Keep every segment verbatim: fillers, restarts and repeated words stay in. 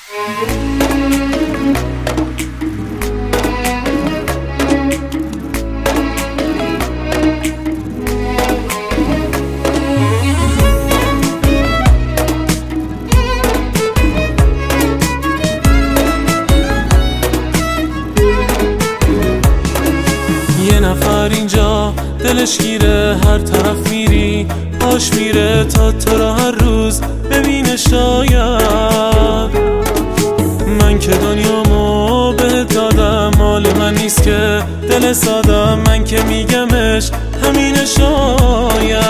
یه نفر اینجا دلش گیره، هر طرف میری باش میره تا تو را هر روز ببینه. شاید من که دنیامو بهت دادم، مال من نیست که دل سادم، من که میگمش همینه. شاید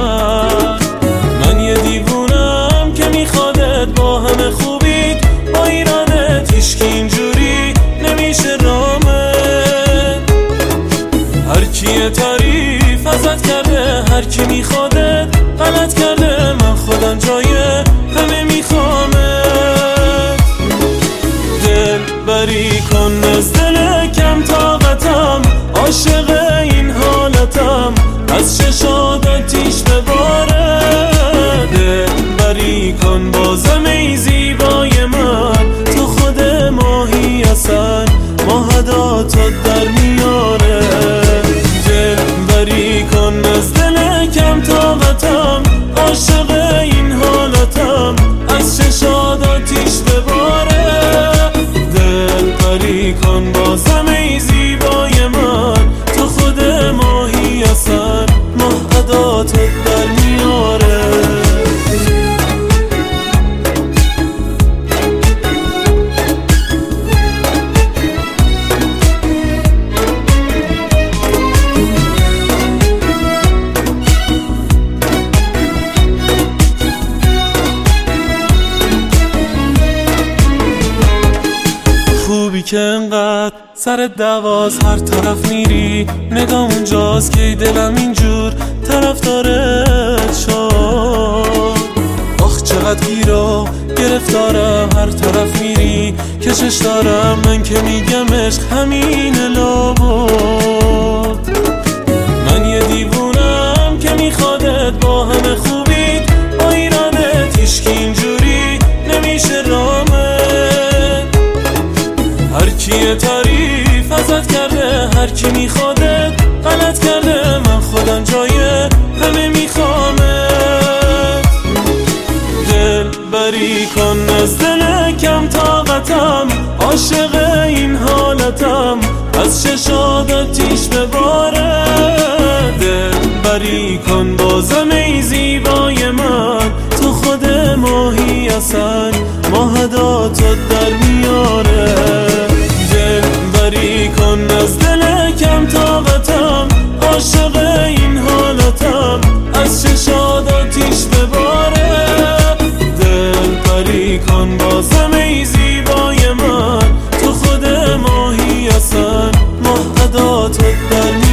من یه دیوونم که میخوادت، با همه خوبیت با ایرادت، هیچکی اینجوری نمیشه رامت. هر کی تعریف ازت کرده، هر کی میخوادت غلط کرده، من خودم جای همه میخوامت. دل بری کن از دل کم طاقتم، عاشق این حالتم، از چشات آتیش بباره. دل بری کن بازم ای زیبای من، تو خود ماهی اصل ماهداتت در میاره. دل بری کن از دل کم طاقتم، عاشق این حالتم، از چشات آتیش بباره. دل بری کن بازم ای زیبای من، تو خود ماهی اصل ماهداتت در میاره. خوبی که انقدر سر دواز، هر طرف میری نگام اونجاست که دلم اینجور طرف دارت شد. آخ چقدر گیرو گرفتارم، هر طرف میری کشش دارم، من که میگم عشق همین لابد. من یه دیوونم که میخوادت، با همه خوبیت با ایرادت، هیچکی اینجوری نمیشه رامت. هر کی تعریف ازت کرده، هر کی میخوادت غلط کرده، من خودم جای همه میخوامت. دل بری کن از دل کم طاقتم، عاشق این حالتم، از چشات آتیش بباره. دل بری کن بازم ای زیبای من، تو خود ماهی اصل ماهداتت در میاره. دل بری کن از دل کم طاقتم، عاشق این حالتم، از چشات آتیش بباره. دل بری کن بازم ای زیبای من، تو خود ماهی اصل ماهداتت در